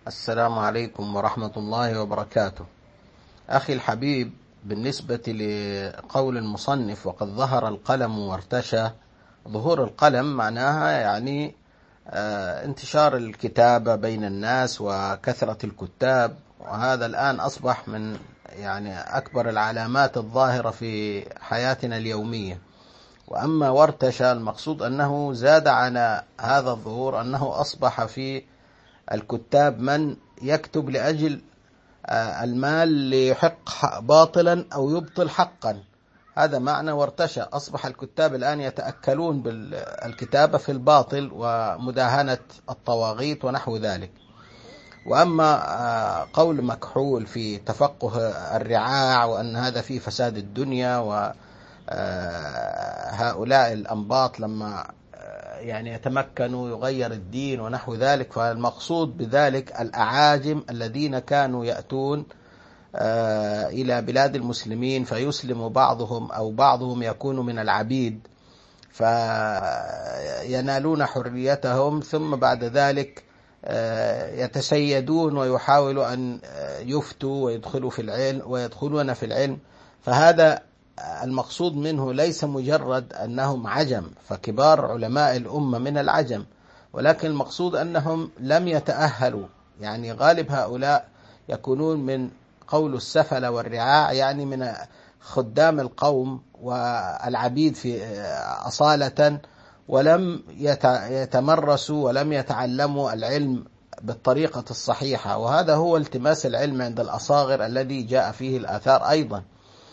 السلام عليكم ورحمة الله وبركاته. أخي الحبيب، بالنسبة لقول المصنف وقد ظهر القلم وارتشى، ظهور القلم معناها يعني انتشار الكتابة بين الناس وكثرة الكتاب، وهذا الآن أصبح من يعني أكبر العلامات الظاهرة في حياتنا اليومية. وأما وارتشى، المقصود أنه زاد على هذا الظهور، أنه أصبح في الكتاب من يكتب لأجل المال ليحق باطلا أو يبطل حقا. هذا معنى وارتشى. أصبح الكتاب الآن يتأكلون بالكتابة في الباطل ومداهنة الطواغيت ونحو ذلك. وأما قول مكحول في تفقه الرعاع وأن هذا فيه فساد الدنيا، وهؤلاء الأنباط لما يعني يتمكنوا يغير الدين ونحو ذلك، فالمقصود بذلك الأعاجم الذين كانوا يأتون إلى بلاد المسلمين فيسلم بعضهم أو بعضهم يكون من العبيد، فينالون حريتهم، ثم بعد ذلك يتسيدون ويحاولوا أن يفتوا ويدخلوا في العلم ويدخلون في العلم. فهذا المقصود منه ليس مجرد أنهم عجم، فكبار علماء الأمة من العجم، ولكن المقصود أنهم لم يتأهلوا. يعني غالب هؤلاء يكونون من قول السفل والرعاع، يعني من خدام القوم والعبيد في أصالة، ولم يتمرسوا ولم يتعلموا العلم بالطريقة الصحيحة. وهذا هو التماس العلم عند الأصاغر الذي جاء فيه الآثار أيضا.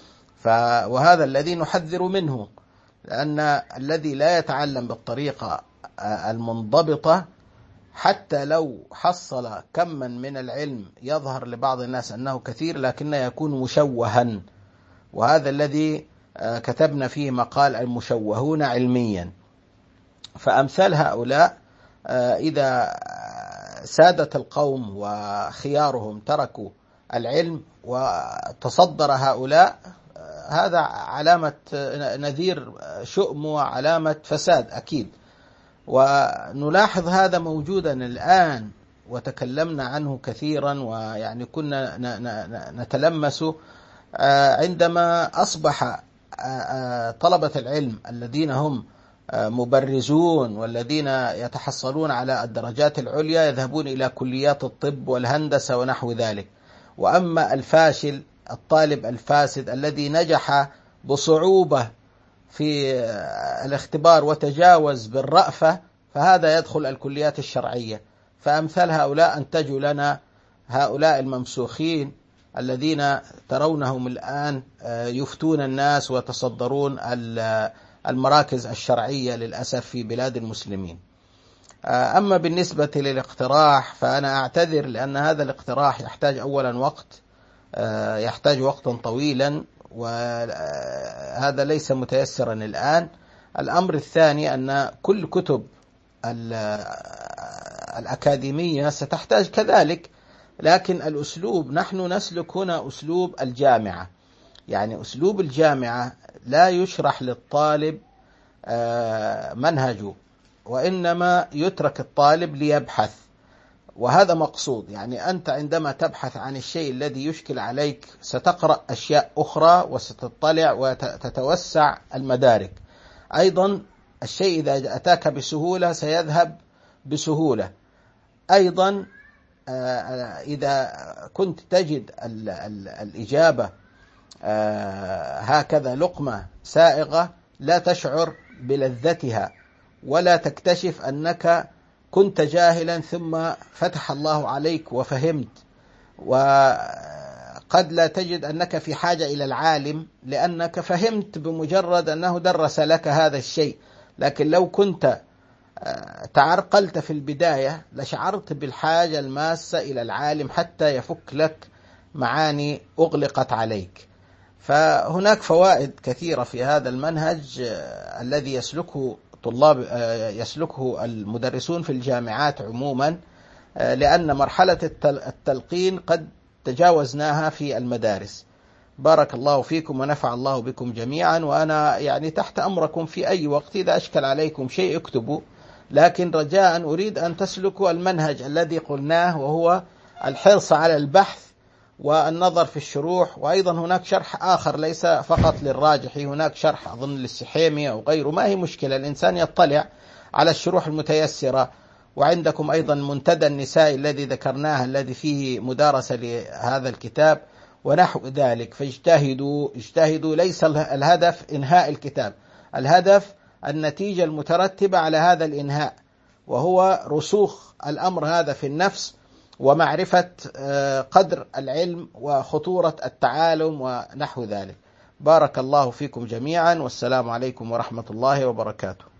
وهذا الذي نحذر منه، لأن الذي لا يتعلم بالطريقة المنضبطة حتى لو حصل كما من العلم يظهر لبعض الناس أنه كثير، لكنه يكون مشوها. وهذا الذي كتبنا فيه مقال المشوهون علميا. فأمثال هؤلاء إذا سادة القوم وخيارهم تركوا العلم وتصدر هؤلاء، هذا علامة نذير شؤم وعلامة فساد أكيد. ونلاحظ هذا موجودا الآن، وتكلمنا عنه كثيرا، ويعني كنا نتلمس عندما أصبح طلبة العلم الذين هم مبرزون والذين يتحصلون على الدرجات العليا يذهبون إلى كليات الطب والهندسة ونحو ذلك. وأما الفاشل، الطالب الفاسد الذي نجح بصعوبة في الاختبار وتجاوز بالرأفة، فهذا يدخل الكليات الشرعية. فأمثال هؤلاء أنتجوا لنا هؤلاء الممسوخين الذين ترونهم الآن يفتون الناس ويتصدرون المراكز الشرعية للأسف في بلاد المسلمين. أما بالنسبة للاقتراح فأنا أعتذر، لأن هذا الاقتراح يحتاج أولا وقت، يحتاج وقتا طويلا، وهذا ليس متيسرا الآن. الأمر الثاني أن كل كتب الأكاديمية ستحتاج كذلك، لكن الأسلوب نحن نسلك هنا أسلوب الجامعة. يعني أسلوب الجامعة لا يشرح للطالب منهجه، وإنما يترك الطالب ليبحث، وهذا مقصود. يعني أنت عندما تبحث عن الشيء الذي يشكل عليك ستقرأ أشياء أخرى وستطلع وتتوسع المدارك. أيضا الشيء إذا أتاك بسهولة سيذهب بسهولة. أيضا إذا كنت تجد الإجابة هكذا لقمة سائغة لا تشعر بلذتها، ولا تكتشف أنك كنت جاهلا ثم فتح الله عليك وفهمت. وقد لا تجد أنك في حاجة إلى العالم لأنك فهمت بمجرد أنه درس لك هذا الشيء، لكن لو كنت تعرقلت في البداية لشعرت بالحاجة الماسة إلى العالم حتى يفك لك معاني أغلقت عليك. فهناك فوائد كثيرة في هذا المنهج الذي يسلكه المدرسون في الجامعات عموما، لأن مرحلة التلقين قد تجاوزناها في المدارس. بارك الله فيكم ونفع الله بكم جميعا، وأنا يعني تحت أمركم في أي وقت إذا أشكل عليكم شيء اكتبوا، لكن رجاء أريد أن تسلكوا المنهج الذي قلناه، وهو الحرص على البحث والنظر في الشروح. وأيضا هناك شرح آخر ليس فقط للراجحي، هناك شرح أظن للسحيمي أو غيره، ما هي مشكلة الإنسان يطلع على الشروح المتيسرة. وعندكم أيضا منتدى النساء الذي ذكرناه الذي فيه مدارسة لهذا الكتاب ونحو ذلك. فاجتهدوا اجتهدوا، ليس الهدف إنهاء الكتاب، الهدف النتيجة المترتبة على هذا الإنهاء، وهو رسوخ الأمر هذا في النفس ومعرفة قدر العلم وخطورة التعالم ونحو ذلك. بارك الله فيكم جميعا، والسلام عليكم ورحمة الله وبركاته.